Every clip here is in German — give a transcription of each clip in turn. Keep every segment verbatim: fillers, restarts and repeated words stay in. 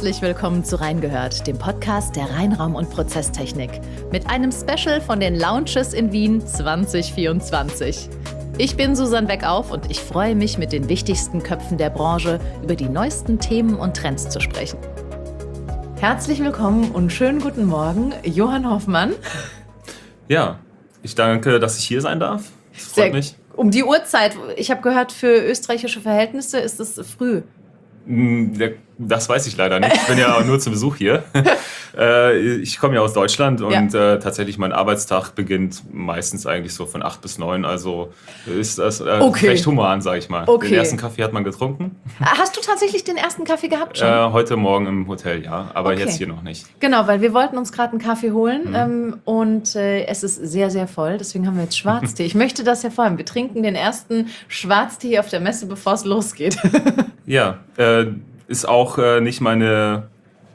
Herzlich willkommen zu Reingehört, dem Podcast der Reinraum- und Prozesstechnik. Mit einem Special von den Launches in Wien zwanzig vierundzwanzig. Ich bin Susanne Beckauf und ich freue mich, mit den wichtigsten Köpfen der Branche über die neuesten Themen und Trends zu sprechen. Herzlich willkommen und schönen guten Morgen, Johann Hoffmann. Ja, ich danke, dass ich hier sein darf. Das freut Sehr, mich. Um die Uhrzeit. Ich habe gehört, für österreichische Verhältnisse ist es früh. Das weiß ich leider nicht. Ich bin ja nur zu Besuch hier. Ich komme ja aus Deutschland und ja. äh, tatsächlich mein Arbeitstag beginnt meistens eigentlich so von acht bis neun. Also ist das äh, okay. recht human, sage ich mal. Okay. Den ersten Kaffee hat man getrunken. Hast du tatsächlich den ersten Kaffee gehabt schon? Äh, heute Morgen im Hotel, ja. Aber okay. jetzt hier noch nicht. Genau, weil wir wollten uns gerade einen Kaffee holen mhm. ähm, und äh, es ist sehr, sehr voll. Deswegen haben wir jetzt Schwarztee. Ich möchte das hervorheben. Wir trinken den ersten Schwarztee auf der Messe, bevor es losgeht. Ja, äh, ist auch äh, nicht meine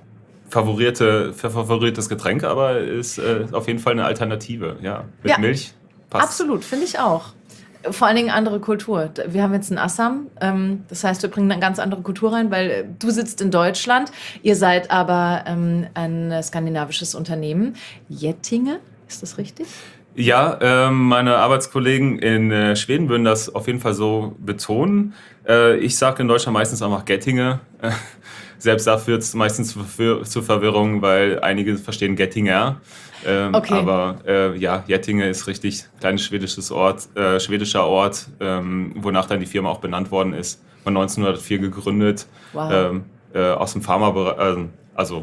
favorite, favoriertes Getränk, aber ist äh, auf jeden Fall eine Alternative. Ja, mit ja, Milch passt. Absolut, finde ich auch. Vor allen Dingen andere Kultur. Wir haben jetzt einen Assam, ähm, das heißt, wir bringen eine ganz andere Kultur rein, weil äh, du sitzt in Deutschland, ihr seid aber ähm, ein skandinavisches Unternehmen. Jettinge, ist das richtig? Ja, äh, meine Arbeitskollegen in äh, Schweden würden das auf jeden Fall so betonen. Äh, ich sage in Deutschland meistens einfach Gettinge. Äh, selbst da führt es meistens für, zu Verwirrung, weil einige verstehen Gettinger. Ähm, okay. Aber äh, ja, Jettinge ist richtig, kleines schwedisches Ort, äh, schwedischer Ort, ähm, wonach dann die Firma auch benannt worden ist. Von neunzehnhundertvier gegründet, wow. ähm, äh, aus dem Pharmabereich, äh, also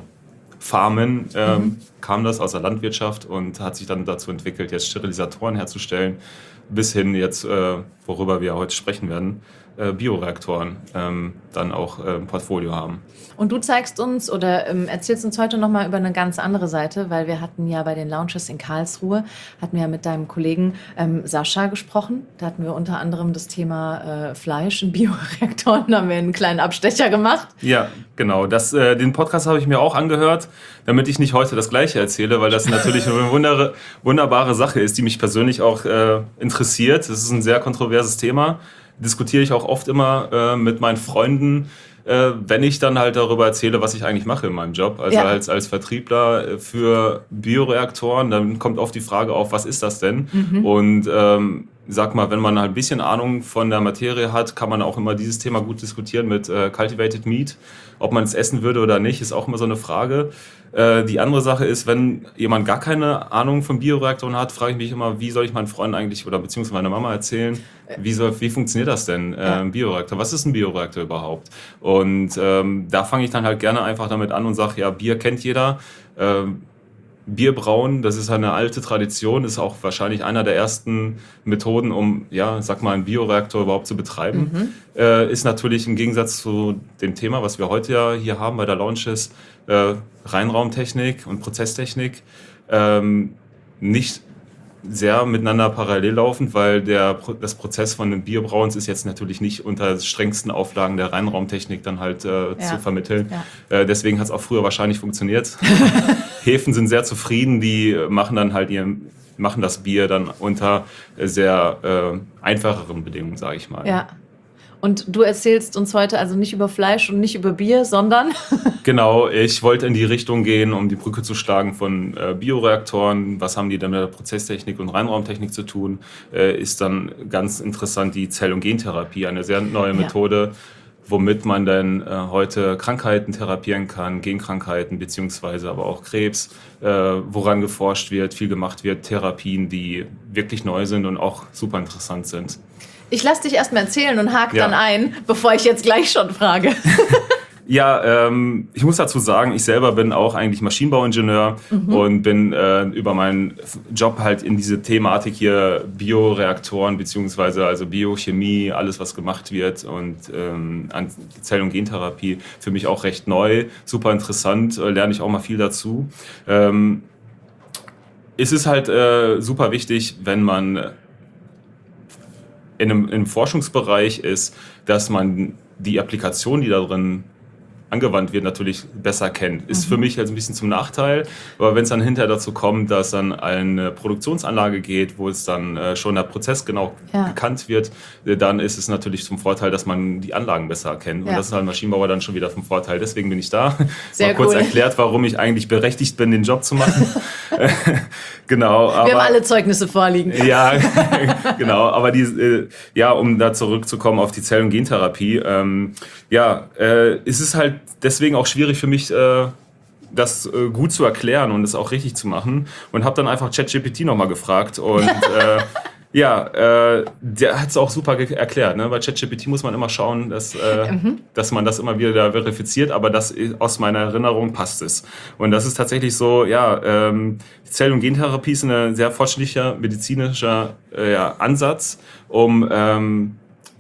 Farmen ähm, mhm. kam das aus der Landwirtschaft und hat sich dann dazu entwickelt, jetzt Sterilisatoren herzustellen, bis hin jetzt, äh, worüber wir heute sprechen werden, äh, Bioreaktoren ähm, dann auch äh, im Portfolio haben. Und du zeigst uns oder ähm, erzählst uns heute nochmal über eine ganz andere Seite, weil wir hatten ja bei den Launches in Karlsruhe, hatten wir ja mit deinem Kollegen ähm, Sascha gesprochen. Da hatten wir unter anderem das Thema äh, Fleisch in Bioreaktoren, da haben wir einen kleinen Abstecher gemacht. Ja, genau. Das, äh, den Podcast habe ich mir auch angehört, damit ich nicht heute das Gleiche erzähle, weil das natürlich eine wunder- wunderbare Sache ist, die mich persönlich auch äh, interessiert. Das ist ein sehr kontroverses Thema. Diskutiere ich auch oft immer äh, mit meinen Freunden, äh, wenn ich dann halt darüber erzähle, was ich eigentlich mache in meinem Job. Also ja. als, als Vertriebler für Bioreaktoren, dann kommt oft die Frage auf, was ist das denn? Mhm. Und ähm, sag mal, wenn man halt ein bisschen Ahnung von der Materie hat, kann man auch immer dieses Thema gut diskutieren mit äh, Cultivated Meat. Ob man es essen würde oder nicht, ist auch immer so eine Frage. Äh, die andere Sache ist, wenn jemand gar keine Ahnung von Bioreaktoren hat, frage ich mich immer, wie soll ich meinen Freunden eigentlich oder beziehungsweise meiner Mama erzählen, wie, soll, wie funktioniert das denn, äh, ein Bioreaktor? Was ist ein Bioreaktor überhaupt? Und ähm, da fange ich dann halt gerne einfach damit an und sage, ja, Bier kennt jeder. Ähm, Bierbrauen, das ist eine alte Tradition, ist auch wahrscheinlich einer der ersten Methoden, um, ja, sag mal, einen Bioreaktor überhaupt zu betreiben. Mhm. Äh, ist natürlich im Gegensatz zu dem Thema, was wir heute ja hier haben bei der Launches, äh, Reinraumtechnik und Prozesstechnik, ähm, nicht sehr miteinander parallel laufend, weil der, das Prozess von den Bierbrauens ist jetzt natürlich nicht unter strengsten Auflagen der Reinraumtechnik dann halt äh, ja. zu vermitteln. Ja. Äh, deswegen hat es auch früher wahrscheinlich funktioniert. Häfen sind sehr zufrieden, die machen dann halt ihr, machen das Bier dann unter sehr äh, einfacheren Bedingungen, sage ich mal. Ja. Und du erzählst uns heute also nicht über Fleisch und nicht über Bier, sondern... Genau, ich wollte in die Richtung gehen, um die Brücke zu schlagen von äh, Bioreaktoren. Was haben die denn mit der Prozesstechnik und Reinraumtechnik zu tun? Äh, ist dann ganz interessant die Zell- und Gentherapie, eine sehr neue Methode, ja. womit man dann äh, heute Krankheiten therapieren kann, Genkrankheiten beziehungsweise aber auch Krebs, äh, woran geforscht wird, viel gemacht wird, Therapien, die wirklich neu sind und auch super interessant sind. Ich lasse dich erst mal erzählen und hake ja. dann ein, bevor ich jetzt gleich schon frage. Ja, ähm, ich muss dazu sagen, ich selber bin auch eigentlich Maschinenbauingenieur mhm. und bin äh, über meinen Job halt in diese Thematik hier Bioreaktoren beziehungsweise also Biochemie, alles was gemacht wird und ähm, an Zell- und Gentherapie für mich auch recht neu, super interessant, äh, lerne ich auch mal viel dazu. Ähm, es ist halt äh, super wichtig, wenn man in einem, in einem Forschungsbereich ist, dass man die Applikation, die da drin angewandt wird, natürlich besser kennt. Ist mhm. für mich also ein bisschen zum Nachteil, aber wenn es dann hinterher dazu kommt, dass dann eine Produktionsanlage geht, wo es dann äh, schon der Prozess genau ja. bekannt wird, äh, dann ist es natürlich zum Vorteil, dass man die Anlagen besser kennt. Ja. Und das ist halt Maschinenbauer dann schon wieder vom Vorteil. Deswegen bin ich da. Sehr Mal kurz cool. erklärt, warum ich eigentlich berechtigt bin, den Job zu machen. Genau. Aber, wir haben alle Zeugnisse vorliegen. Ja, genau. Aber die, äh, ja, um da zurückzukommen auf die Zell- und Gentherapie, ähm, ja, äh, es ist halt deswegen auch schwierig für mich, äh, das äh, gut zu erklären und es auch richtig zu machen. Und habe dann einfach ChatGPT nochmal gefragt und äh, ja, äh, der hat es auch super ge- erklärt. Ne? Bei ChatGPT muss man immer schauen, dass, äh, mhm. dass man das immer wieder verifiziert, aber das aus meiner Erinnerung passt es. Und das ist tatsächlich so, ja, ähm, Zell- und Gentherapie ist ein sehr fortschrittlicher medizinischer äh, ja, Ansatz, um ähm,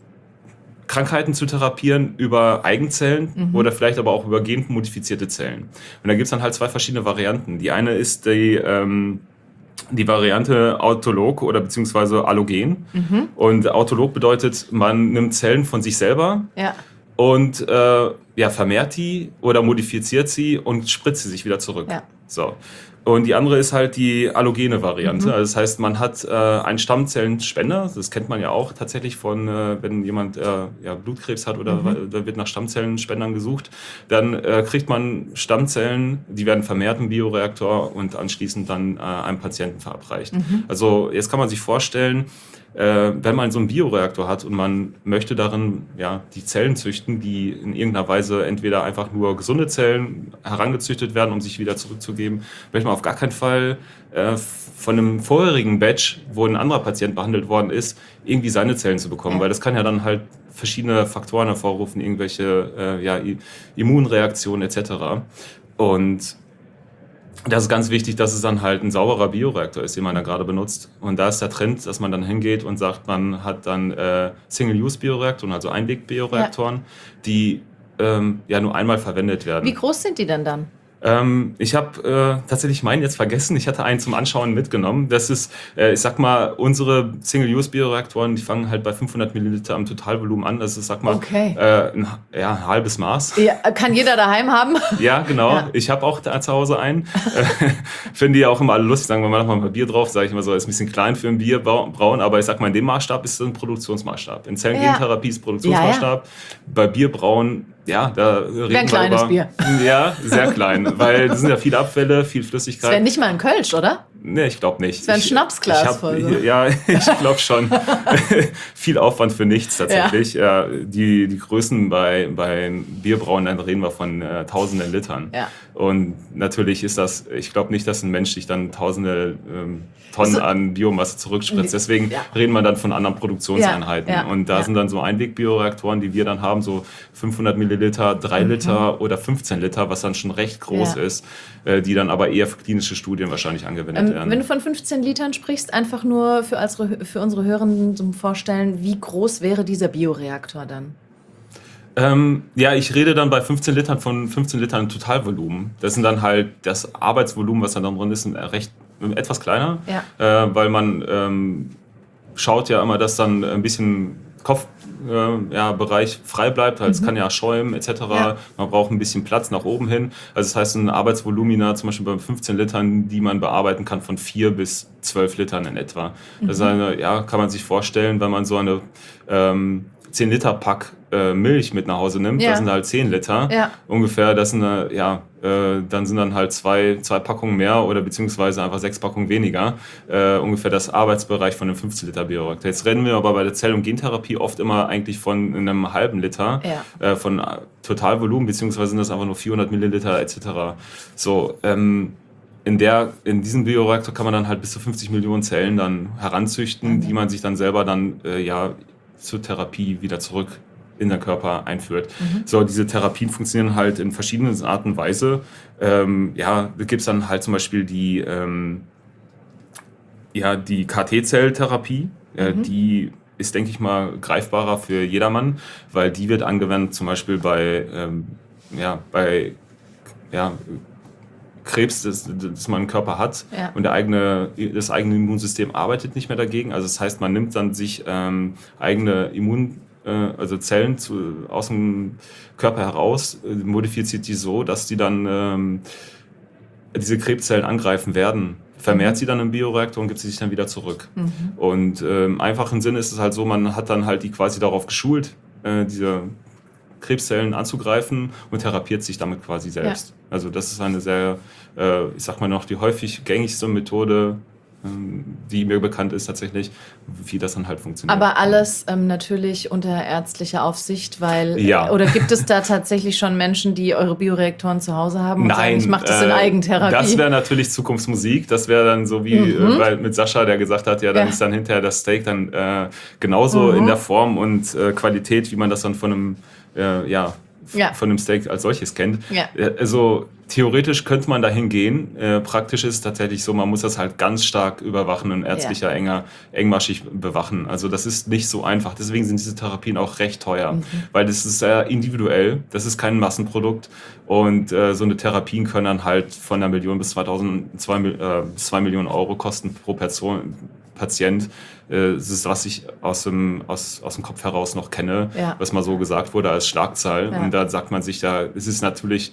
Krankheiten zu therapieren über Eigenzellen mhm. oder vielleicht aber auch über genmodifizierte Zellen. Und da gibt es dann halt zwei verschiedene Varianten. Die eine ist die, ähm, die Variante Autolog oder beziehungsweise Allogen. Mhm. Und Autolog bedeutet, man nimmt Zellen von sich selber ja. und äh, ja, vermehrt die oder modifiziert sie und spritzt sie sich wieder zurück. Ja. So. Und die andere ist halt die allogene Variante. Mhm. Also das heißt, man hat äh, einen Stammzellenspender. Das kennt man ja auch tatsächlich von, äh, wenn jemand äh, ja, Blutkrebs hat oder mhm. da wird nach Stammzellenspendern gesucht. Dann äh, kriegt man Stammzellen, die werden vermehrt im Bioreaktor und anschließend dann äh, einem Patienten verabreicht. Mhm. Also jetzt kann man sich vorstellen, äh, wenn man so einen Bioreaktor hat und man möchte darin ja, die Zellen züchten, die in irgendeiner Weise entweder einfach nur gesunde Zellen herangezüchtet werden, um sich wieder zurückzugeben, möchte man auf gar keinen Fall äh, von einem vorherigen Batch, wo ein anderer Patient behandelt worden ist, irgendwie seine Zellen zu bekommen, ja. weil das kann ja dann halt verschiedene Faktoren hervorrufen, irgendwelche äh, ja, Immunreaktionen et cetera. Und das ist ganz wichtig, dass es dann halt ein sauberer Bioreaktor ist, den man da gerade benutzt. Und da ist der Trend, dass man dann hingeht und sagt, man hat dann äh, Single-Use-Bioreaktoren, also Einweg-Bioreaktoren, ja. die ähm, ja nur einmal verwendet werden. Wie groß sind die denn dann? Ähm, ich habe äh, tatsächlich meinen jetzt vergessen. Ich hatte einen zum Anschauen mitgenommen. Das ist, äh, ich sag mal, unsere Single-Use-Bioreaktoren, die fangen halt bei fünfhundert Milliliter am Totalvolumen an. Das ist, sag mal, okay. äh, ein, ja, ein halbes Maß. Ja, kann jeder daheim haben? Ja, genau. Ja. Ich habe auch da zu Hause einen. Finde die auch immer alle lustig. Sagen wir mal, noch mal Bier drauf. Sage ich immer so, ist ein bisschen klein für ein Bier brauen. Aber ich sag mal, in dem Maßstab ist es ein Produktionsmaßstab. In Zellgentherapie ist Produktionsmaßstab. Ja, ja. Bei Bierbrauen, ja, da reden wir ein kleines über, Bier. Ja, sehr klein, weil das sind ja viele Abfälle, viel Flüssigkeit. Das wäre nicht mal ein Kölsch, oder? Nee, ich glaube nicht. Das wäre ein Schnapsglas ich hab, voll. So. Ja, ich glaube schon. Viel Aufwand für nichts tatsächlich. Ja. Ja, die, die Größen bei, bei Bierbrauen, dann reden wir von äh, tausenden Litern. Ja. Und natürlich ist das, ich glaube nicht, dass ein Mensch sich dann tausende ähm, Tonnen also, an Biomasse zurückspritzt. Deswegen ja. reden wir dann von anderen Produktionseinheiten. Ja. Ja. Und da ja. sind dann so Einwegbioreaktoren, die wir dann haben, so fünfhundert Milliliter, drei mhm. Liter oder fünfzehn Liter, was dann schon recht groß ja. ist, äh, die dann aber eher für klinische Studien wahrscheinlich angewendet ähm, werden. Wenn du von fünfzehn Litern sprichst, einfach nur für, als, für unsere Hörenden zum Vorstellen, wie groß wäre dieser Bioreaktor dann? Ähm, ja, ich rede dann bei fünfzehn Litern von fünfzehn Litern Totalvolumen. Das sind dann halt das Arbeitsvolumen, was dann drin ist, recht etwas kleiner, ja. äh, weil man ähm, schaut ja immer, dass dann ein bisschen Kopfbereich äh, ja, frei bleibt, weil mhm. es kann ja schäumen et cetera. Ja. Man braucht ein bisschen Platz nach oben hin. Also das heißt, ein Arbeitsvolumina zum Beispiel bei fünfzehn Litern, die man bearbeiten kann, von vier bis zwölf Litern in etwa. Mhm. Das ist eine, ja, kann man sich vorstellen, wenn man so eine ähm, zehn Liter Pack äh, Milch mit nach Hause nimmt, ja. das sind halt zehn Liter ja. ungefähr, das sind, äh, ja, äh, dann sind dann halt zwei, zwei Packungen mehr oder beziehungsweise einfach sechs Packungen weniger, äh, ungefähr das Arbeitsbereich von einem fünfzehn Liter Bioreaktor. Jetzt reden wir aber bei der Zell- und Gentherapie oft immer eigentlich von einem halben Liter, ja. äh, von Totalvolumen, beziehungsweise sind das einfach nur vierhundert Milliliter et cetera. So, ähm, In, der, in diesem Bioreaktor kann man dann halt bis zu fünfzig Millionen Zellen dann heranzüchten, mhm. die man sich dann selber dann äh, ja, zur Therapie wieder zurück in den Körper einführt. Mhm. So, diese Therapien funktionieren halt in verschiedenen Arten und Weise. Ähm, ja, da gibt es dann halt zum Beispiel die, ähm, ja, die K T-Zelltherapie, äh, mhm. die ist, denke ich mal, greifbarer für jedermann, weil die wird angewendet zum Beispiel bei, ähm, ja, bei ja, Krebs, das, das man im Körper hat ja. und der eigene, das eigene Immunsystem arbeitet nicht mehr dagegen. Also das heißt, man nimmt dann sich ähm, eigene Immun äh, also Zellen zu, aus dem Körper heraus, äh, modifiziert die so, dass die dann ähm, diese Krebszellen angreifen werden. Vermehrt mhm. sie dann im Bioreaktor und gibt sie sich dann wieder zurück. Mhm. Und äh, im einfachen Sinne ist es halt so, man hat dann halt die quasi darauf geschult, äh, diese Krebszellen anzugreifen und therapiert sich damit quasi selbst. Ja. Also das ist eine sehr, äh, ich sag mal noch, die häufig gängigste Methode, die mir bekannt ist tatsächlich, wie das dann halt funktioniert. Aber alles ähm, natürlich unter ärztlicher Aufsicht, weil, ja. äh, oder gibt es da tatsächlich schon Menschen, die eure Bioreaktoren zu Hause haben und Nein, sagen, ich mache das in äh, Eigentherapie? Das wäre natürlich Zukunftsmusik, das wäre dann so wie mhm. äh, weil mit Sascha, der gesagt hat, ja, dann ja. ist dann hinterher das Steak dann äh, genauso mhm. in der Form und äh, Qualität, wie man das dann von einem, äh, ja, Ja. von dem Steak als solches kennt. Ja. Also theoretisch könnte man dahin gehen. Äh, praktisch ist es tatsächlich so, man muss das halt ganz stark überwachen und ärztlicher, ja. enger, engmaschig bewachen. Also das ist nicht so einfach. Deswegen sind diese Therapien auch recht teuer, mhm. weil das ist sehr individuell. Das ist kein Massenprodukt und äh, so eine Therapien können dann halt von einer Million bis zweitausend, zwei, äh, zwei Millionen Euro kosten pro Person. Patient, äh, das ist, was ich aus dem, aus, aus dem Kopf heraus noch kenne, ja. was mal so gesagt wurde als Schlagzahl. Ja. Und da sagt man sich, da es ist natürlich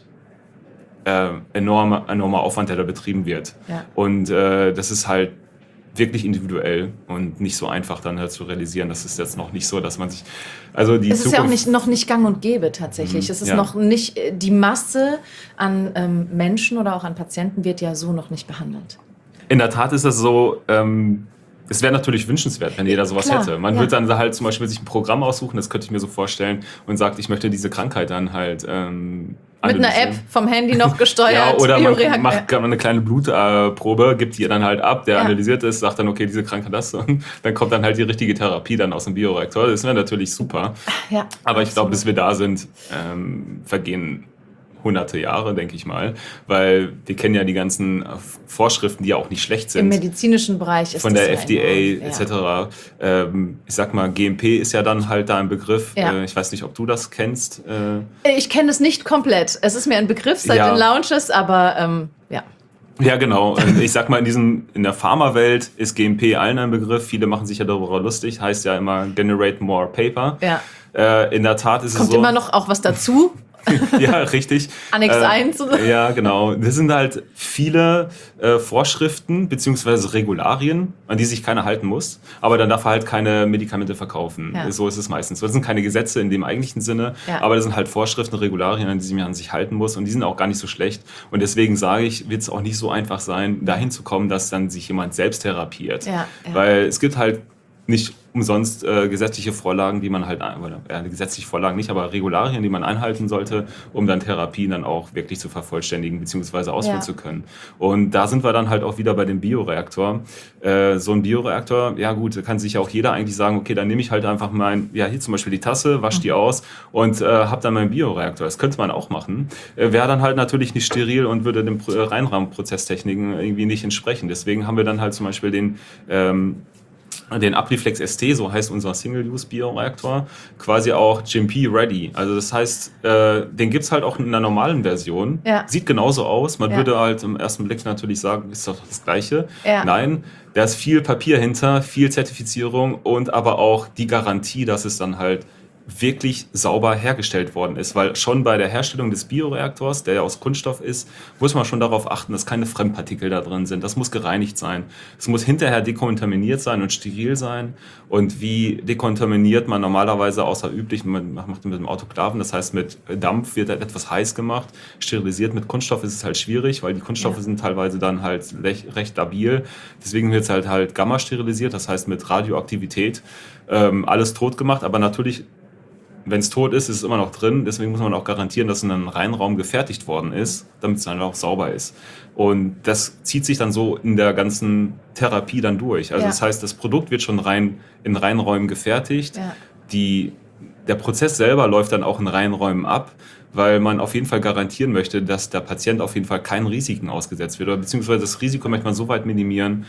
äh, enormer, enormer Aufwand, der da betrieben wird. Ja. Und äh, das ist halt wirklich individuell und nicht so einfach dann halt zu realisieren. Das ist jetzt noch nicht so, dass man sich... Also die es ist Zukunft, ja auch nicht, noch nicht gang und gäbe tatsächlich. Mhm, es ist ja. noch nicht... Die Masse an ähm, Menschen oder auch an Patienten wird ja so noch nicht behandelt. In der Tat ist das so... Ähm, Es wäre natürlich wünschenswert, wenn jeder sowas Klar, hätte. Man ja. würde dann halt zum Beispiel sich ein Programm aussuchen, das könnte ich mir so vorstellen, und sagt, ich möchte diese Krankheit dann halt ähm, mit einer App vom Handy noch gesteuert. Ja, oder man macht eine kleine Blutprobe, gibt die dann halt ab, der ja. analysiert ist, sagt dann, okay, diese Krankheit das, und dann kommt dann halt die richtige Therapie dann aus dem Bioreaktor. Das wäre natürlich super. Ja, aber ich glaube, bis wir da sind, ähm, vergehen hunderte Jahre, denke ich mal, weil wir kennen ja die ganzen Vorschriften, die ja auch nicht schlecht sind. Im medizinischen Bereich ist von das der ja F D A enorm, et cetera. Ja. Ähm, ich sag mal, G M P ist ja dann halt da ein Begriff. Ja. Äh, ich weiß nicht, ob du das kennst. Äh, ich kenne es nicht komplett. Es ist mir ein Begriff seit ja. den Launches, aber ähm, ja. Ja, genau. Ich sag mal, in diesem, in der Pharma-Welt ist G M P allen ein Begriff. Viele machen sich ja darüber lustig. Heißt ja immer Generate More Paper. Ja. Äh, in der Tat ist Kommt es so... Kommt immer noch auch was dazu? Ja, richtig. Annex äh, eins. Ja, genau. Das sind halt viele äh, Vorschriften bzw. Regularien, an die sich keiner halten muss. Aber dann darf er halt keine Medikamente verkaufen. Ja. So ist es meistens. Das sind keine Gesetze in dem eigentlichen Sinne, ja. aber das sind halt Vorschriften, Regularien, an die man sich halten muss. Und die sind auch gar nicht so schlecht. Und deswegen sage ich, wird es auch nicht so einfach sein, dahin zu kommen, dass dann sich jemand selbst therapiert. Ja, ja. Weil es gibt halt nicht umsonst äh, gesetzliche Vorlagen, die man halt, oder äh, gesetzliche Vorlagen nicht, aber Regularien, die man einhalten sollte, um dann Therapien dann auch wirklich zu vervollständigen bzw. ausführen ja. zu können. Und da sind wir dann halt auch wieder bei dem Bioreaktor. Äh, so ein Bioreaktor, ja gut, da kann sich ja auch jeder eigentlich sagen, okay, dann nehme ich halt einfach mein, ja hier zum Beispiel die Tasse, wasche die aus und äh, habe dann meinen Bioreaktor. Das könnte man auch machen. Äh, Wäre dann halt natürlich nicht steril und würde den äh, Reinraumprozesstechniken irgendwie nicht entsprechen. Deswegen haben wir dann halt zum Beispiel den ähm, den Apliflex S T, so heißt unser Single-Use-Bioreaktor, quasi auch G M P-ready. Also das heißt, äh, den gibt es halt auch in einer normalen Version. Ja. Sieht genauso aus. Man ja. würde halt im ersten Blick natürlich sagen, ist doch das Gleiche. Ja. Nein, da ist viel Papier hinter, viel Zertifizierung und aber auch die Garantie, dass es dann halt wirklich sauber hergestellt worden ist, weil schon bei der Herstellung des Bioreaktors, der ja aus Kunststoff ist, muss man schon darauf achten, dass keine Fremdpartikel da drin sind. Das muss gereinigt sein. Es muss hinterher dekontaminiert sein und steril sein. Und wie dekontaminiert man normalerweise außer üblich, man macht mit dem Autoklaven, das heißt mit Dampf wird etwas heiß gemacht, sterilisiert. Mit Kunststoff ist es halt schwierig, weil die Kunststoffe ja. sind teilweise dann halt recht labil. Deswegen wird es halt halt Gamma sterilisiert, das heißt mit Radioaktivität ähm, alles tot gemacht, aber natürlich wenn es tot ist, ist es immer noch drin. Deswegen muss man auch garantieren, dass in einem Reinraum gefertigt worden ist, damit es dann auch sauber ist. Und das zieht sich dann so in der ganzen Therapie dann durch. Also ja. das heißt, das Produkt wird schon rein in Reinräumen gefertigt. Ja. Die, der Prozess selber läuft dann auch in Reinräumen ab, weil man auf jeden Fall garantieren möchte, dass der Patient auf jeden Fall keinen Risiken ausgesetzt wird. Oder beziehungsweise das Risiko möchte man so weit minimieren,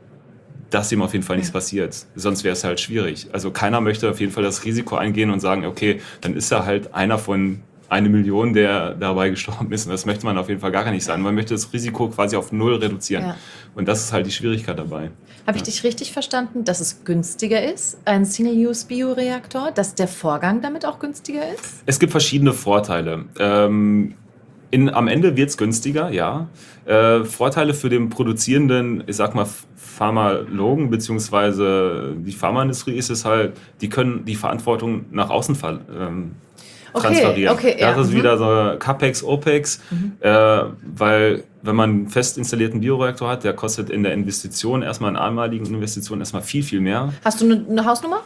dass ihm auf jeden Fall nichts passiert. Sonst wäre es halt schwierig. Also keiner möchte auf jeden Fall das Risiko eingehen und sagen, okay, dann ist er halt einer von eine Million, der dabei gestorben ist. Und das möchte man auf jeden Fall gar nicht sein. Man möchte das Risiko quasi auf null reduzieren. Ja. Und das ist halt die Schwierigkeit dabei. Habe ich ja. dich richtig verstanden, dass es günstiger ist, ein Single-Use-Bioreaktor, dass der Vorgang damit auch günstiger ist? Es gibt verschiedene Vorteile. Ähm, in, am Ende wird es günstiger, ja. Äh, Vorteile für den produzierenden, ich sag mal, Pharmalogen bzw. die Pharmaindustrie ist es halt, die können die Verantwortung nach außen ver, ähm, okay, transferieren. Okay, ja. Das ist mhm. wieder so CAPEX, OPEX, mhm. äh, weil wenn man einen fest installierten Bioreaktor hat, der kostet in der Investition, erstmal in einmaligen Investitionen erstmal viel, viel mehr. Hast du eine, eine Hausnummer?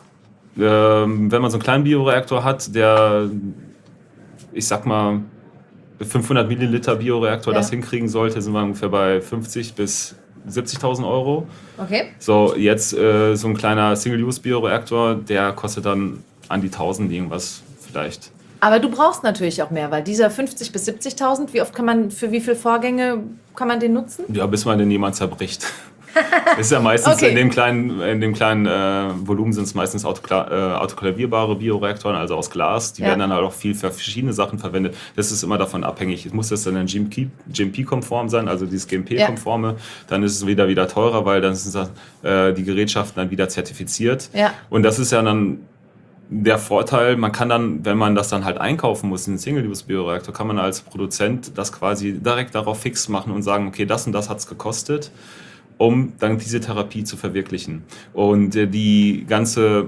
Ähm, wenn man so einen kleinen Bioreaktor hat, der, ich sag mal, fünfhundert Milliliter Bioreaktor ja. das hinkriegen sollte, sind wir ungefähr bei fünfzig bis siebzigtausend Euro. Okay. So, jetzt äh, so ein kleiner Single-Use-Bioreaktor, der kostet dann an die tausend irgendwas vielleicht. Aber du brauchst natürlich auch mehr, weil dieser fünfzig bis siebzigtausend, wie oft kann man, für wie viele Vorgänge kann man den nutzen? Ja, bis man den jemand zerbricht. Das ist ja meistens okay. in dem kleinen, in dem kleinen äh, Volumen sind es meistens autokla- äh, autoklavierbare Bioreaktoren, also aus Glas. Die ja. werden dann halt auch viel für verschiedene Sachen verwendet. Das ist immer davon abhängig. Es muss das dann G M P-konform sein, also dieses G M P-konforme. Ja. Dann ist es wieder wieder teurer, weil dann sind äh, die Gerätschaften dann wieder zertifiziert. Ja. Und das ist ja dann der Vorteil, man kann dann, wenn man das dann halt einkaufen muss, einen Single-Use-Bioreaktor, kann man als Produzent das quasi direkt darauf fix machen und sagen, okay, das und das hat es gekostet, um dann diese Therapie zu verwirklichen. Und äh, die ganze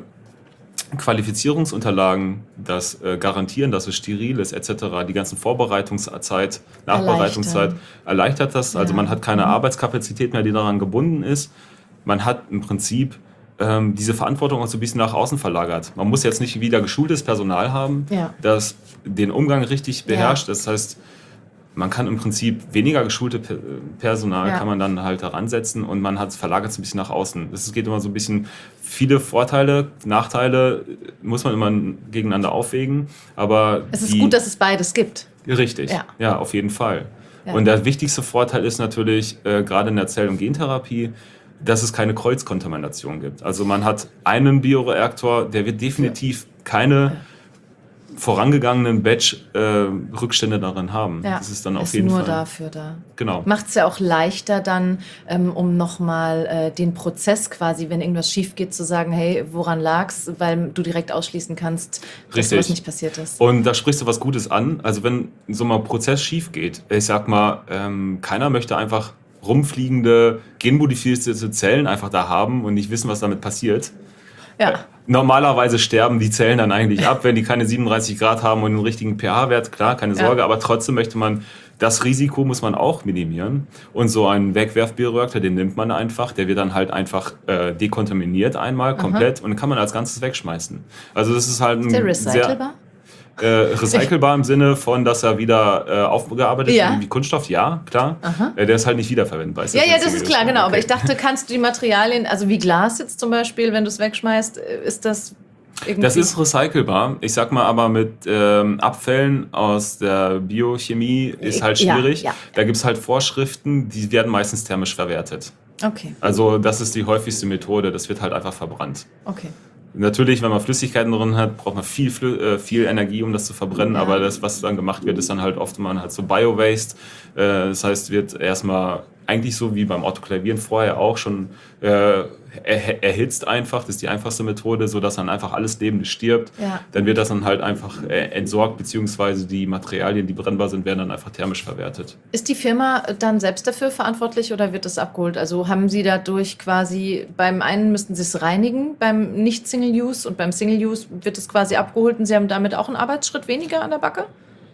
Qualifizierungsunterlagen, das äh, garantieren, dass es steril ist, et cetera, die ganzen Vorbereitungszeit, Nachbereitungszeit, erleichtern. erleichtert das. Ja. Also man hat keine mhm. Arbeitskapazität mehr, die daran gebunden ist. Man hat im Prinzip ähm, diese Verantwortung auch so ein bisschen nach außen verlagert. Man muss jetzt nicht wieder geschultes Personal haben, ja. das den Umgang richtig beherrscht. Ja. Das heißt, man kann im Prinzip weniger geschulte Personal ja. kann man dann halt heransetzen und man hat verlagert es ein bisschen nach außen. Es geht immer so ein bisschen, viele Vorteile, Nachteile muss man immer gegeneinander aufwägen, aber es ist die, gut, dass es beides gibt. Richtig, ja, ja auf jeden Fall. Ja. Und der wichtigste Vorteil ist natürlich, äh, gerade in der Zell- und Gentherapie, dass es keine Kreuzkontamination gibt. Also man hat einen Bioreaktor, der wird definitiv keine ja. vorangegangenen Batch-Rückstände äh, darin haben. Ja, das ist dann auf ist jeden nur Fall dafür da. Genau. Macht es ja auch leichter dann, ähm, um nochmal äh, den Prozess quasi, wenn irgendwas schief geht, zu sagen, hey, woran lag's? Weil du direkt ausschließen kannst, dass Richtig. was nicht passiert ist. Und da sprichst du was Gutes an. Also wenn so mal ein Prozess schief geht, ich sag mal, ähm, keiner möchte einfach rumfliegende, genmodifizierte Zellen einfach da haben und nicht wissen, was damit passiert. Ja. Normalerweise sterben die Zellen dann eigentlich ab, wenn die keine siebenunddreißig Grad haben und einen richtigen pH-Wert. Klar, keine Sorge, ja. aber trotzdem möchte man, das Risiko muss man auch minimieren. Und so einen Wegwerfbioreaktor, den nimmt man einfach, der wird dann halt einfach äh, dekontaminiert einmal komplett Aha. und kann man als Ganzes wegschmeißen. Also das ist halt ein ist der recycelbar? Sehr Äh, recycelbar im Sinne von, dass er wieder äh, aufgearbeitet ja. wird wie Kunststoff, ja, klar. Äh, der ist halt nicht wiederverwendbar. Ist ja, ja, das ist klar, genau. Okay. Aber ich dachte, kannst du die Materialien, also wie Glas jetzt zum Beispiel, wenn du es wegschmeißt, ist das irgendwie... Das ist recycelbar. Ich sag mal aber mit ähm, Abfällen aus der Biochemie ist halt schwierig. Ja, ja. Da gibt es halt Vorschriften, die werden meistens thermisch verwertet. Okay. Also das ist die häufigste Methode, das wird halt einfach verbrannt. Okay. Natürlich, wenn man Flüssigkeiten drin hat, braucht man viel, äh, viel Energie, um das zu verbrennen. Ja. Aber das, was dann gemacht wird, ist dann halt oft man halt so Bio-Waste. Äh, das heißt, wird erstmal eigentlich so wie beim Autoklavieren vorher auch schon äh, er, erhitzt einfach. Das ist die einfachste Methode, sodass dann einfach alles Lebende stirbt. Ja. Dann wird das dann halt einfach äh, entsorgt, beziehungsweise die Materialien, die brennbar sind, werden dann einfach thermisch verwertet. Ist die Firma dann selbst dafür verantwortlich oder wird das abgeholt? Also haben Sie dadurch quasi, beim einen müssten Sie es reinigen, beim Nicht-Single-Use und beim Single-Use wird es quasi abgeholt und Sie haben damit auch einen Arbeitsschritt weniger an der Backe?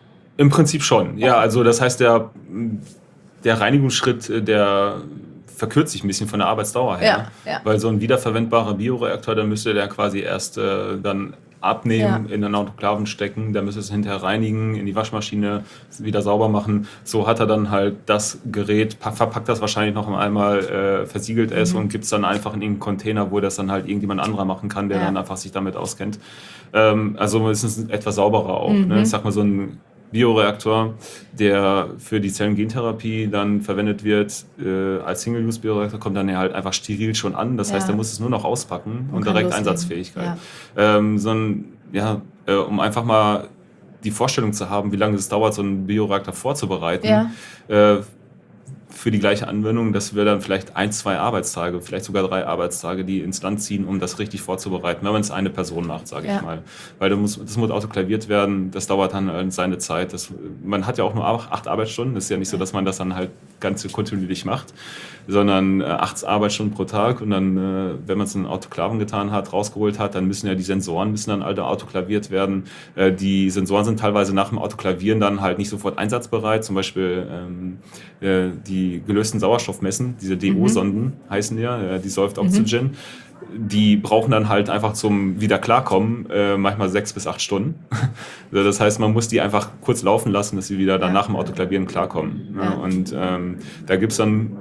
Im Prinzip schon, ja. Also das heißt, der... Der Reinigungsschritt, der verkürzt sich ein bisschen von der Arbeitsdauer her. Ja, ja. Weil so ein wiederverwendbarer Bioreaktor, dann müsste der quasi erst äh, dann abnehmen, ja. in den Autoklaven stecken, dann müsste es hinterher reinigen, in die Waschmaschine wieder sauber machen. So hat er dann halt das Gerät, verpackt das wahrscheinlich noch einmal, äh, versiegelt es mhm. und gibt es dann einfach in irgendeinen Container, wo das dann halt irgendjemand anderer machen kann, der ja. dann einfach sich damit auskennt. Ähm, also es ist etwas sauberer auch. Mhm. Ne? Ich sag mal, so ein Bioreaktor, der für die Zellengentherapie dann verwendet wird, äh, als Single-Use-Bioreaktor, kommt dann ja halt einfach steril schon an. Das ja. heißt, er muss es nur noch auspacken und, und direkt Einsatzfähigkeit. Ja. Ähm, so ein, ja, äh, um einfach mal die Vorstellung zu haben, wie lange es dauert, so einen Bioreaktor vorzubereiten, ja. äh, für die gleiche Anwendung, dass wir dann vielleicht ein, zwei Arbeitstage, vielleicht sogar drei Arbeitstage, die ins Land ziehen, um das richtig vorzubereiten, wenn man es eine Person macht, sage ja. ich mal. Weil das muss, das muss autoklaviert werden, das dauert dann seine Zeit. Das, man hat ja auch nur acht Arbeitsstunden, das ist ja nicht so, dass man das dann halt ganz kontinuierlich macht, sondern äh, acht Arbeitsstunden pro Tag und dann, äh, wenn man es in Autoklaven getan hat, rausgeholt hat, dann müssen ja die Sensoren müssen dann alle autoklaviert werden. Äh, die Sensoren sind teilweise nach dem Autoklavieren dann halt nicht sofort einsatzbereit, zum Beispiel ähm, äh, die gelösten Sauerstoffmessen, diese D O-Sonden mhm. heißen ja, äh, Dissolved Oxygen, mhm. die brauchen dann halt einfach zum wieder klarkommen äh, manchmal sechs bis acht Stunden. Das heißt, man muss die einfach kurz laufen lassen, dass sie wieder dann ja. nach dem Autoklavieren klarkommen. Ja. Und ähm, da gibt es dann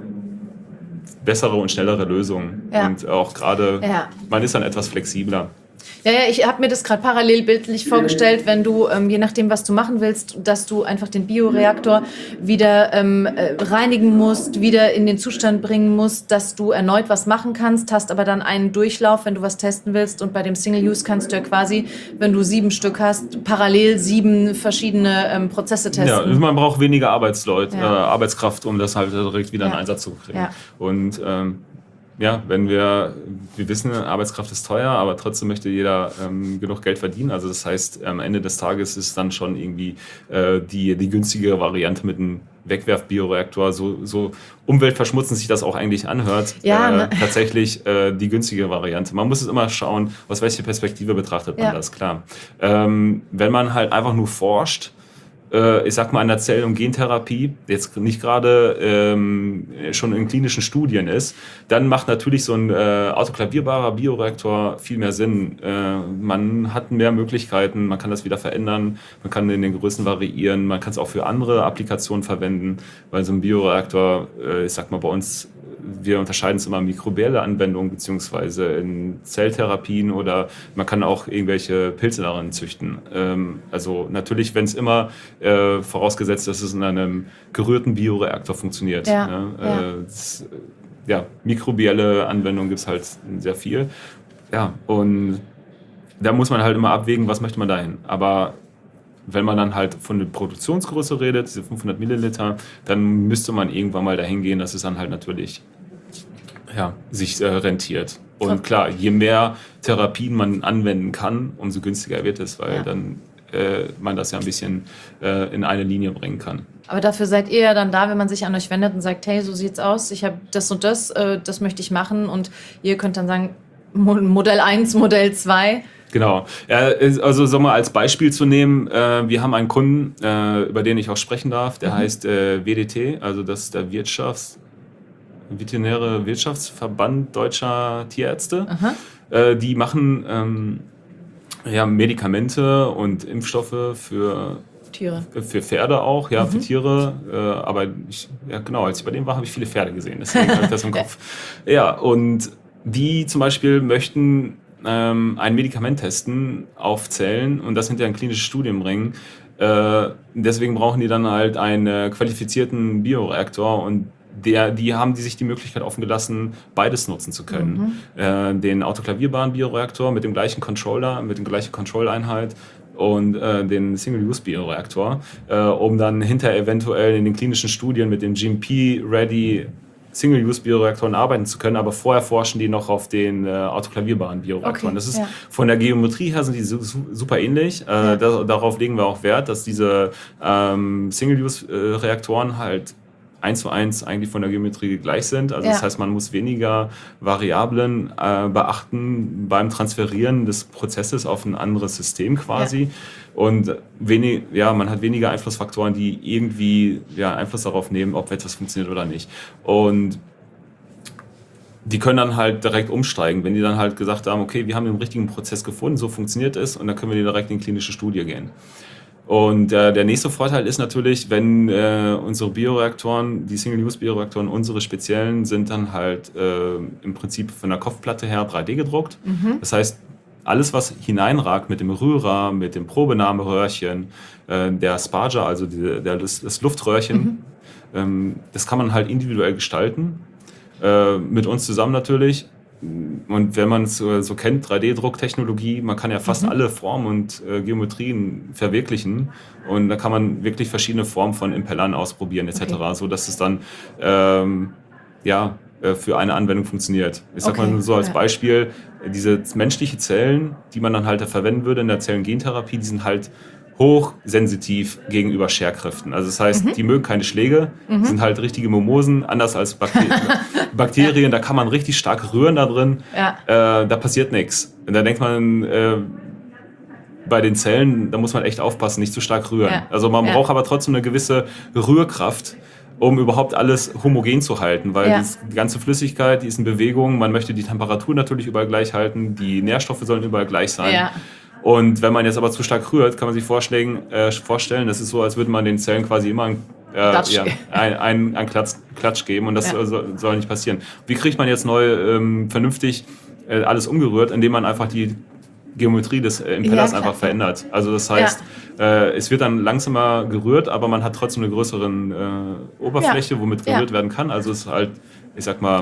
bessere und schnellere Lösungen. Ja. Und auch gerade, ja. man ist dann etwas flexibler. Ja, ja, ich habe mir das gerade parallel bildlich vorgestellt, wenn du, ähm, je nachdem, was du machen willst, dass du einfach den Bioreaktor wieder ähm, äh, reinigen musst, wieder in den Zustand bringen musst, dass du erneut was machen kannst, hast aber dann einen Durchlauf, wenn du was testen willst. Und bei dem Single-Use kannst du ja quasi, wenn du sieben Stück hast, parallel sieben verschiedene ähm, Prozesse testen. Ja, man braucht weniger Arbeitsleute, ja. äh, Arbeitskraft, um das halt direkt wieder ja. in Einsatz zu kriegen. Ja. Und ähm, Ja, wenn wir, wir wissen, Arbeitskraft ist teuer, aber trotzdem möchte jeder ähm, genug Geld verdienen. Also das heißt, am Ende des Tages ist dann schon irgendwie äh, die, die günstigere Variante mit einem Wegwerf-Bioreaktor, so, so umweltverschmutzend sich das auch eigentlich anhört, ja, äh, ne? tatsächlich äh, die günstigere Variante. Man muss es immer schauen, aus welcher Perspektive betrachtet man ja. das, klar. Ähm, wenn man halt einfach nur forscht, ich sag mal, an der Zell- und Gentherapie, jetzt nicht gerade ähm, schon in klinischen Studien ist, dann macht natürlich so ein äh, autoklavierbarer Bioreaktor viel mehr Sinn. Äh, man hat mehr Möglichkeiten, man kann das wieder verändern, man kann in den Größen variieren, man kann es auch für andere Applikationen verwenden, weil so ein Bioreaktor, äh, ich sag mal, bei uns, wir unterscheiden es immer in mikrobielle Anwendungen beziehungsweise in Zelltherapien oder man kann auch irgendwelche Pilze daran züchten. Ähm, also natürlich, wenn es immer äh, vorausgesetzt, dass es in einem gerührten Bioreaktor funktioniert. Ja, ne? ja. Äh, das, ja, mikrobielle Anwendungen gibt es halt sehr viel. Ja, und da muss man halt immer abwägen, was möchte man dahin. Aber wenn man dann halt von der Produktionsgröße redet, diese fünfhundert Milliliter, dann müsste man irgendwann mal dahin gehen, dass es dann halt natürlich ja, sich äh, rentiert. Und klar, je mehr Therapien man anwenden kann, umso günstiger wird es, weil ja. dann äh, man das ja ein bisschen äh, in eine Linie bringen kann. Aber dafür seid ihr ja dann da, wenn man sich an euch wendet und sagt, hey, so sieht's aus, ich habe das und das, äh, das möchte ich machen und ihr könnt dann sagen, Modell eins, Modell zwei. Genau. Ja, also so mal als Beispiel zu nehmen, äh, wir haben einen Kunden, äh, über den ich auch sprechen darf, der mhm. heißt äh, W D T, also das ist der Wirtschafts- Veterinäre Wirtschaftsverband Deutscher Tierärzte. Äh, die machen ähm, ja, Medikamente und Impfstoffe für Tiere. Für Pferde auch, ja, mhm. für Tiere. Äh, aber ich, ja, genau, als ich bei denen war, habe ich viele Pferde gesehen. Deswegen habe ich das im Kopf. Ja, und die zum Beispiel möchten ähm, ein Medikament testen auf Zellen und das hinterher in klinische Studien bringen. Äh, deswegen brauchen die dann halt einen qualifizierten Bioreaktor und Der, die haben die sich die Möglichkeit offen gelassen, beides nutzen zu können. Mhm. Äh, den autoklavierbaren Bioreaktor mit dem gleichen Controller, mit der gleichen Control-Einheit und äh, den Single-Use-Bioreaktor, äh, um dann hinter eventuell in den klinischen Studien mit den G M P-ready Single-Use-Bioreaktoren arbeiten zu können, aber vorher forschen die noch auf den äh, autoklavierbaren Bioreaktoren. Okay, das ist ja. von der Geometrie her sind die su- super ähnlich. Äh, ja. da, darauf legen wir auch Wert, dass diese ähm, Single-Use-Reaktoren halt eins zu eins eigentlich von der Geometrie gleich sind. Also ja. das heißt, man muss weniger Variablen äh, beachten beim Transferieren des Prozesses auf ein anderes System quasi. Ja. Und wenig, ja, man hat weniger Einflussfaktoren, die irgendwie ja, Einfluss darauf nehmen, ob etwas funktioniert oder nicht. Und die können dann halt direkt umsteigen, wenn die dann halt gesagt haben, okay, wir haben den richtigen Prozess gefunden, so funktioniert es und dann können wir direkt in klinische Studie gehen. Und äh, der nächste Vorteil ist natürlich, wenn äh, unsere Bioreaktoren, die Single-Use-Bioreaktoren, unsere speziellen, sind dann halt äh, im Prinzip von der Kopfplatte her drei D gedruckt. Mhm. Das heißt, alles, was hineinragt mit dem Rührer, mit dem Probenahmeröhrchen, äh, der Sparger, also die, der, das, das Luftröhrchen, mhm. ähm, das kann man halt individuell gestalten. Äh, mit uns zusammen natürlich. und wenn man es so, so kennt, drei D-Drucktechnologie, man kann ja fast mhm. alle Formen und äh, Geometrien verwirklichen. Und da kann man wirklich verschiedene Formen von Impellern ausprobieren et cetera, okay. so dass es dann ähm, ja, für eine Anwendung funktioniert. Ich sag okay. mal so als ja. Beispiel, diese menschliche Zellen, die man dann halt verwenden würde in der Zellengentherapie, die sind halt hochsensitiv gegenüber Scherkräften. Also das heißt, mhm. die mögen keine Schläge, mhm. sind halt richtige Mimosen, anders als Bakterien. Bakterien, ja. da kann man richtig stark rühren da drin, ja. äh, da passiert nichts. Und da denkt man, äh, bei den Zellen, da muss man echt aufpassen, nicht zu stark rühren. Ja. Also man ja. braucht aber trotzdem eine gewisse Rührkraft, um überhaupt alles homogen zu halten, weil ja. die ganze Flüssigkeit, die ist in Bewegung, man möchte die Temperatur natürlich überall gleich halten, die Nährstoffe sollen überall gleich sein. Ja. Und wenn man jetzt aber zu stark rührt, kann man sich vorstellen, äh, vorstellen, das ist so, als würde man den Zellen quasi immer ein, äh, ja, ein, ein, ein Klatsch, Klatsch geben und das ja. soll, soll nicht passieren. Wie kriegt man jetzt neu ähm, vernünftig äh, alles umgerührt, indem man einfach die Geometrie des äh, Impellers ja, einfach verändert. Also das heißt, ja. äh, es wird dann langsamer gerührt, aber man hat trotzdem eine größere äh, Oberfläche, ja. womit gerührt ja. werden kann. Also es ist halt, ich sag mal,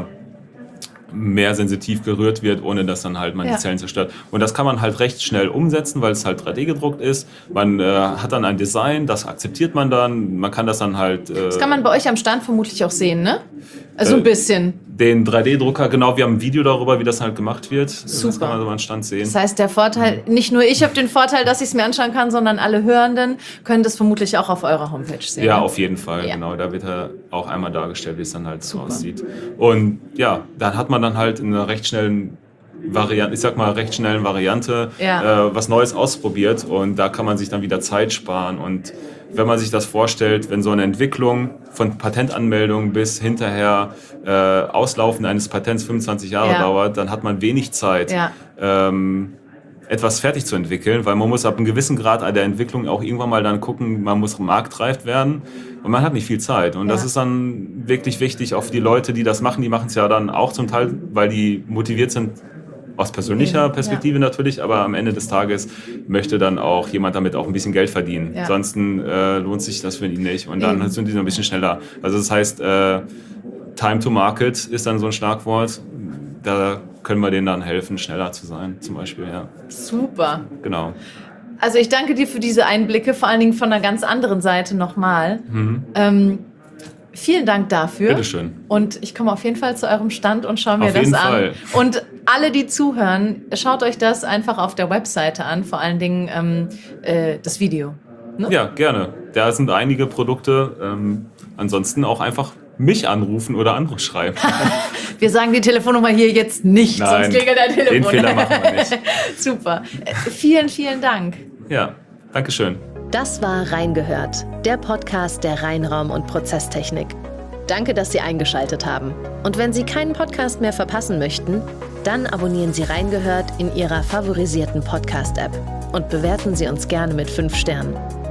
mehr sensitiv gerührt wird, ohne dass dann halt man ja. die Zellen zerstört. Und das kann man halt recht schnell umsetzen, weil es halt drei D gedruckt ist. Man äh, hat dann ein Design, das akzeptiert man dann. Man kann das dann halt... Äh, das kann man bei euch am Stand vermutlich auch sehen, ne? Also ein bisschen. Den drei D-Drucker, genau, wir haben ein Video darüber, wie das halt gemacht wird. Super. Das kann man so am Stand sehen. Das heißt, der Vorteil, nicht nur ich habe den Vorteil, dass ich es mir anschauen kann, sondern alle Hörenden können das vermutlich auch auf eurer Homepage sehen. Ja, auf jeden Fall, ja. genau. Da wird er auch einmal dargestellt, wie es dann halt so aussieht. Und ja, dann hat man dann halt in einer recht schnellen Variante, ich sag mal recht schnellen Variante, ja. äh, was Neues ausprobiert. Und da kann man sich dann wieder Zeit sparen. Und wenn man sich das vorstellt, wenn so eine Entwicklung von Patentanmeldung bis hinterher äh, Auslaufen eines Patents fünfundzwanzig Jahre ja. dauert, dann hat man wenig Zeit, ja. ähm, etwas fertig zu entwickeln, weil man muss ab einem gewissen Grad der Entwicklung auch irgendwann mal dann gucken, man muss marktreif werden und man hat nicht viel Zeit. Und ja. das ist dann wirklich wichtig, auch für die Leute, die das machen, die machen es ja dann auch zum Teil, weil die motiviert sind, aus persönlicher Perspektive ja. natürlich, aber am Ende des Tages möchte dann auch jemand damit auch ein bisschen Geld verdienen. Ja. Ansonsten äh, lohnt sich das für ihn nicht. Und dann Eben. sind die noch ein bisschen schneller. Also das heißt, äh, Time to Market ist dann so ein Schlagwort. Da können wir denen dann helfen, schneller zu sein, zum Beispiel. Ja. Super. Genau. Also ich danke dir für diese Einblicke, vor allen Dingen von einer ganz anderen Seite nochmal. Mhm. Ähm, Vielen Dank dafür. Bitteschön. Und ich komme auf jeden Fall zu eurem Stand und schaue mir auf das jeden an. Fall. Und alle, die zuhören, schaut euch das einfach auf der Webseite an, vor allen Dingen ähm, äh, das Video. Ne? Ja, gerne. Da sind einige Produkte. Ähm, ansonsten auch einfach mich anrufen oder Anruf schreiben. Wir sagen die Telefonnummer hier jetzt nicht, Nein, sonst klingelt dein Telefon. Den Fehler machen wir nicht. Super. Äh, vielen, vielen Dank. Ja, Dankeschön. Das war Reingehört, der Podcast der Reinraum- und Prozesstechnik. Danke, dass Sie eingeschaltet haben. Und wenn Sie keinen Podcast mehr verpassen möchten, dann abonnieren Sie Reingehört in Ihrer favorisierten Podcast-App und bewerten Sie uns gerne mit fünf Sternen.